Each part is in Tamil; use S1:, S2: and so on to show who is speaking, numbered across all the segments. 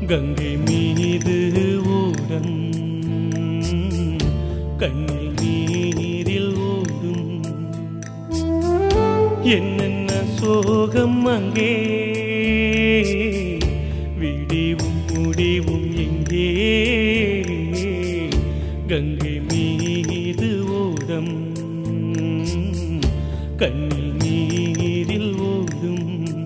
S1: கங்கை மீது ஓடம் கண்ணில் நீரில் ஓடும் என்னென்ன சோகம் அங்கே விடிவும் முடிவும் எங்கே கங்கை மீது ஓடம் கண்ணில் நீரில் ஓடும்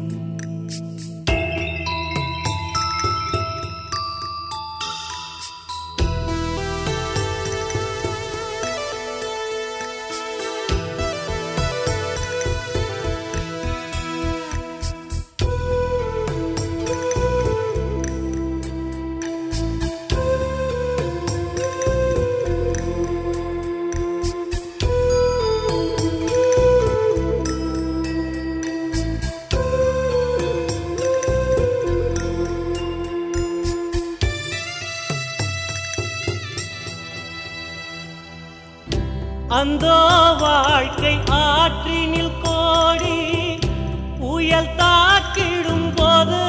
S1: அந்தோ வாழ்க்கை ஆற்றினில் கோடி புயல் தாக்கிடும் போது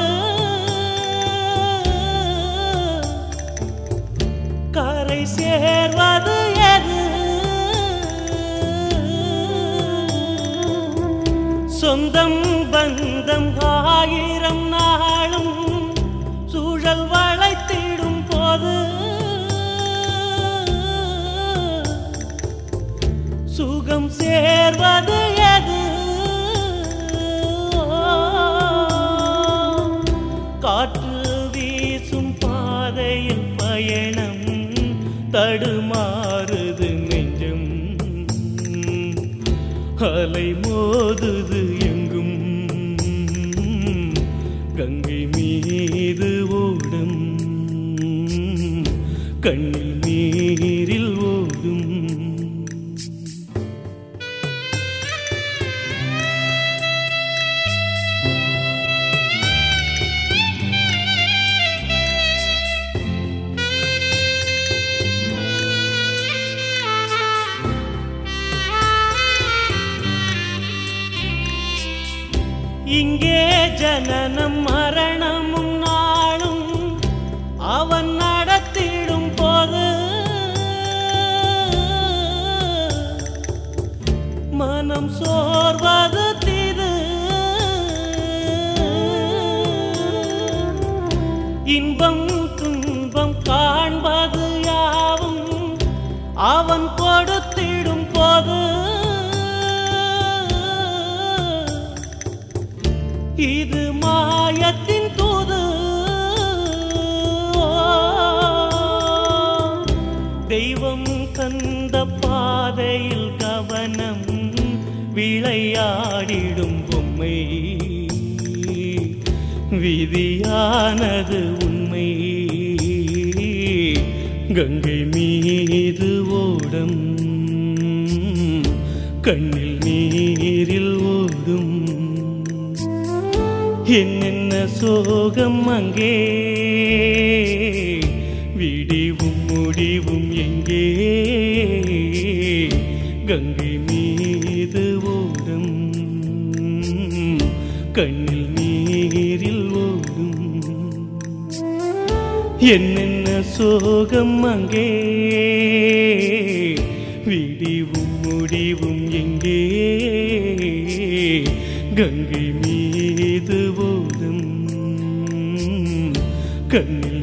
S1: கரை சேர்வது எது? சொந்தம் பந்தம் ஆயிரம் நாளும் சூழல் வளைத்திடும் போது சுகம் சேர்வது எது? காற்று வீசும் பாதையில் பயணம் தடுமாறுது நெஞ்சம் அலை மோதுது எங்கும் கங்கை மீது ஓடும் கண்ணில் நீரில் ஓடும் இங்கே ஜனனம் மரணமும் நாளும் அவன் நடத்திடும் போது மனம் சோர்வது தீது இன்பம் துன்பம் காண்பது யாவும் அவன் கொடுத்திடும் போது இது மாயத்தின் தூது தெய்வம் தந்த பாதையில் கவனம் விளையாடிடும் பொம்மை விதியானது உண்மை கங்கை மீது ஓடம் கண்ணில் நீரில் ஓடும் என்னென்ன சோகம் அங்கே விடிவும் முடிவும் எங்கே கங்கை மீது ஓடும் கண்ணில் நீரில் ஓடும் என்னென்ன சோகம் அங்கே விடிவும் முடிவும் எங்கே கங்கை மீது ஓடும் கண்ணில்